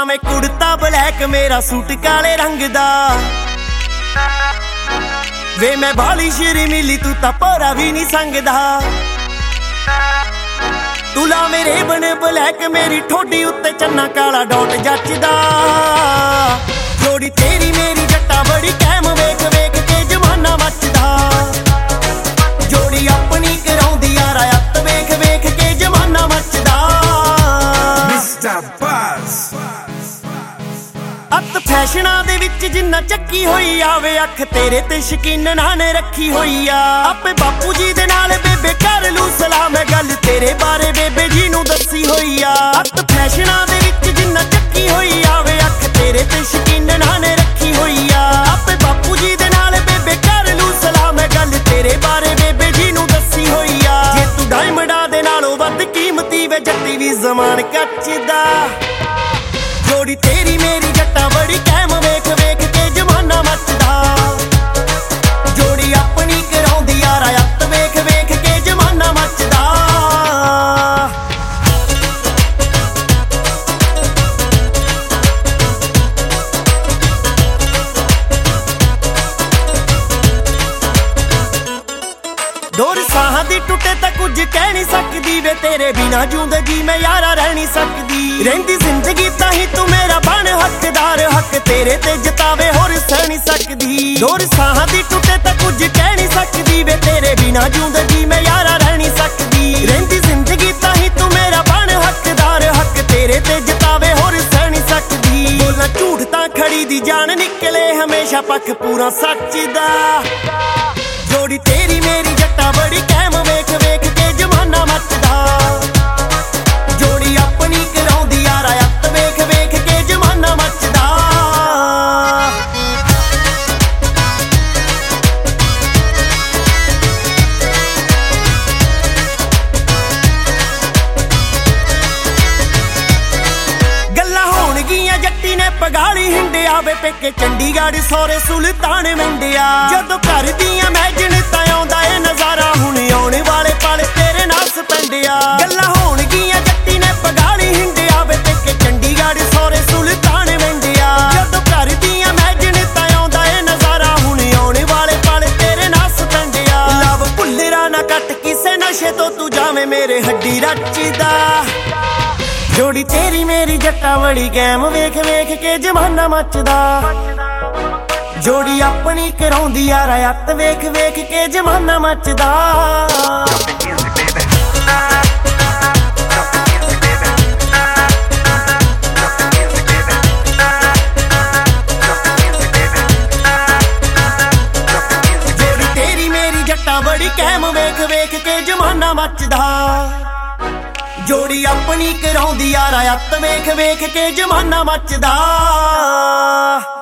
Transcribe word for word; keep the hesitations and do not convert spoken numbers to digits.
ਪਾਵੇਂ ਕੁੜਤਾ black ਮੇਰਾ suit ਕਾਲੇ ਰੰਗ ਦਾ। ਵੇ ਮੈਂ ਬਾਲੀ ਸ਼ੇਰੀ ਮਿਲੀ ਤੂੰ ਤਾਂ ਭੋਰਾ ਵੀ ਨਹੀਂ ਸੰਗਦਾ। ਤੂੰ ਲਾ ਮੇਰੇ ਬਣ ਬਲੈਕ ਮੇਰੀ ਠੋਡੀ ਉੱਤੇ ਚੰਨਾ ਕਾਲਾ ਡਾਟ ਜੱਚਦਾ। ਜੋੜੀ ਤੇਰੀ ਮੇਰੀ ਜੱਟਾ ਬੜੀ ਕਹਿਮ ਵੇਖ ਵੇਖ ਕੇ ਜਮਾਨਾ ਮੱਚਦਾ। ਜੋੜੀ ਆਪਣੀ ਕਰਾਉਂਦੀ ਯਾਰ ਅੱਤ ਵੇਖ ਵੇਖ ਕੇ ਜਮਾਨਾ ਮੱਚਦਾ। ਮਿਸਟਰ ਬਸ ਅੱਤ ਫੈਸ਼ਨਾਂ ਦੇ ਵਿੱਚ ਜਿੰਨਾ ਚੱਕੀ ਹੋਈ ਆਵੇ ਅੱਖ ਤੇਰੇ ਤੇ ਸ਼ਕੀਨਨਾਂ ਨੇ ਰੱਖੀ ਹੋਈ ਆ। ਆਪੇ ਬਾਪੂ ਜੀ ਦੇ ਨਾਲ ਬੇਬੇ ਕਰ ਲੂ ਸਲਾਹ ਮੈਂ ਗੱਲ ਤੇਰੇ ਬਾਰੇ ਬੇਬੇ ਜੀ ਨੂੰ ਦੱਸੀ ਹੋਈ ਆ। ਅੱਤ ਫੈਸ਼ਨਾਂ ਦੇ ਵਿੱਚ ਜਿੰਨਾ ਚੱਕੀ ਹੋਈ ਆਵੇ ਅੱਖ ਤੇਰੇ ਤੇ ਸ਼ਕੀਨਨਾਂ ਨੇ ਰੱਖੀ ਹੋਈ ਆ। ਆਪੇ ਬਾਪੂ ਜੀ ਦੇ ਨਾਲ ਬੇਬੇ ਕਰ ਲੂ ਸਲਾਹ ਮੈਂ ਗੱਲ ਤੇਰੇ ਬਾਰੇ ਬੇਬੇ ਜੀ ਨੂੰ ਦੱਸੀ ਹੋਈ ਆ। ਜੇ ਤੂੰ ਡਾਇਮੰਡਾਂ ਦੇ ਨਾਲੋਂ ਵੱਧ ਕੀਮਤੀ ਵੇ ਜੱਟੀ ਵੀ ਜ਼ਮਾਨ ਕੱਚਦਾ। ਜੋੜੀ ਤੇਰੀ ਮੇਰੀ ਜੱਟਾ ਬੜੀ ਕਹਿਮ ਵੇਖ ਵੇਖ ਕੇ ਜਮਾਨਾ ਮੱਚਦਾ। ਜੋੜੀ ਆਪਣੀ ਕਰਾਉਂਦੀ ਯਾਰ ਅੱਤ ਵੇਖ ਵੇਖ ਕੇ ਜਮਾਨਾ ਮੱਚਦਾ। ਡੋਰ ਸਾਹਾਂ ਦੀ ਟੁੱਟੇ ਤਾਂ ਕੁਝ ਕਹਿ ਨਹੀਂ ਸਕਦੀ ਵੇ ਤੇਰੇ ਬਿਨਾ ਜਿਉਂਦੇ ਜੀ ਮੈਂ ਯਾਰਾ ਰਹਿ ਨਹੀਂ ਸਕਦੀ। ਰਹਿੰਦੀ ਜ਼ਿੰਦਗੀ ਤਾਂ ਹੀ ਤੂੰ ਮੇਰਾ ਬਣ ਹੱਕਦਾਰ ਹੱਕ ਤੇਰੇ ਤੇ ਜਤਾਵੇ ਹੋਰ ਸਹਿ ਨਹੀਂ ਸਕਦੀ। ਡੋਰ ਸਾਹਾਂ ਦੀ ਟੁੱਟੇ ਤਾਂ ਕੁਝ ਕਹਿ ਨਹੀਂ ਸਕਦੀ ਵੇ ਤੇਰੇ ਬਿਨਾ ਜਿਉਂਦੇ ਜੀ ਮੈਂ ਯਾਰਾ ਰਹਿ ਨਹੀਂ ਸਕਦੀ। ਰਹਿੰਦੀ ਜ਼ਿੰਦਗੀ ਤਾਂ ਹੀ ਤੂੰ ਮੇਰਾ ਬਣ ਹੱਕਦਾਰ ਹੱਕ ਤੇਰੇ ਤੇ ਜਤਾਵੇ ਹੋਰ ਸਹਿ ਨਹੀਂ ਸਕਦੀ। ਬੋਲਾਂ ਝੂਠ ਤਾਂ ਖੜੀ ਦੀ ਜਾਨ ਨਿਕਲੇ ਹਮੇਸ਼ਾ ਪੱਖ ਪੂਰਾ ਸੱਚ ਦਾ। ਜੋੜੀ ਤੇਰੀ ਮੇਰੀ ਜੱਟਾ ਬੜੀ ਕਹਿਮ ਵੇਖ ਵੇਖ ਕੇ ਜਮਾਨਾ ਮੱਚਦਾ। ਜੋੜੀ ਆਪਣੀ ਕਰਾਉਂਦੀ ਯਾਰ ਅੱਤ ਵੇਖ ਵੇਖ ਕੇ ਜਮਾਨਾ ਮੱਚਦਾ। ਗੱਲਾਂ ਹੋਣਗੀਆਂ ਜੱਟੀ ਨੇ ਪਗਾਲੀ ਹਿੰਡਿਆ ਵੇ ਪੇਕੇ ਚੰਡੀਗੜ੍ਹ ਸੋਰੇ ਸੁਲਤਾਨ ਮੰਡਿਆ। ਜਦੋਂ ਘਰ ਦੀਆਂ ਮੈਜਣ ਤਾਂ ਆਉਂਦਾ ਏ ਨਜ਼ਾਰਾ ਹੁਣ ਆਉਣ ਵਾਲੇ ਪਲ ਤੇਰੇ ਨਾਲ ਸਪੈਂਡਿਆ। ਗੱਲਾਂ ਹੋਣਗੀਆਂ ਜੱਟੀ ਨੇ ਪਗਾਲੀ ਹਿੰਡਿਆ ਵੇ ਪੇਕੇ ਚੰਡੀਗੜ੍ਹ ਸੋਰੇ ਸੁਲਤਾਨ ਮੰਡਿਆ। ਜਦੋਂ ਘਰ ਦੀਆਂ ਮੈਜਣ ਤਾਂ ਆਉਂਦਾ ਏ ਨਜ਼ਾਰਾ ਹੁਣ ਆਉਣ ਵਾਲੇ ਪਲ ਤੇਰੇ ਨਾਲ ਸਪੈਂਡਿਆ। ਲਵ ਭੁੱਲਰਾ ਨਾ ਕੱਟ ਕਿਸੇ ਨਸ਼ੇ ਤੋਂ ਤੂੰ ਜਾਵੇਂ ਮੇਰੇ ਹੱਡੀ ਰਚਦਾ। ਜੋੜੀ ਤੇਰੀ ਮੇਰੀ ਜੱਟਾ ਬੜੀ ਕੈਮ ਵੇਖ ਵੇਖ ਕੇ ਜਮਾਨਾ ਮੱਚਦਾ। ਜੋੜੀ ਆਪਣੀ ਕਰਾਉਂਦੀ ਯਾਰ ਅੱਤ ਵੇਖ ਵੇਖ ਕੇ ਜਮਾਨਾ ਮੱਚਦਾ। ਜੋੜੀ ਤੇਰੀ ਮੇਰੀ ਜੱਟਾ ਬੜੀ ਕੈਮ ਵੇਖ ਵੇਖ ਕੇ ਜਮਾਨਾ ਮੱਚਦਾ। ਜੋੜੀ ਆਪਣੀ ਕਰਾਉਂਦੀ ਯਾਰ ਅੱਤ ਵੇਖ ਵੇਖ ਕੇ ਜਮਾਨਾ ਮੱਚਦਾ।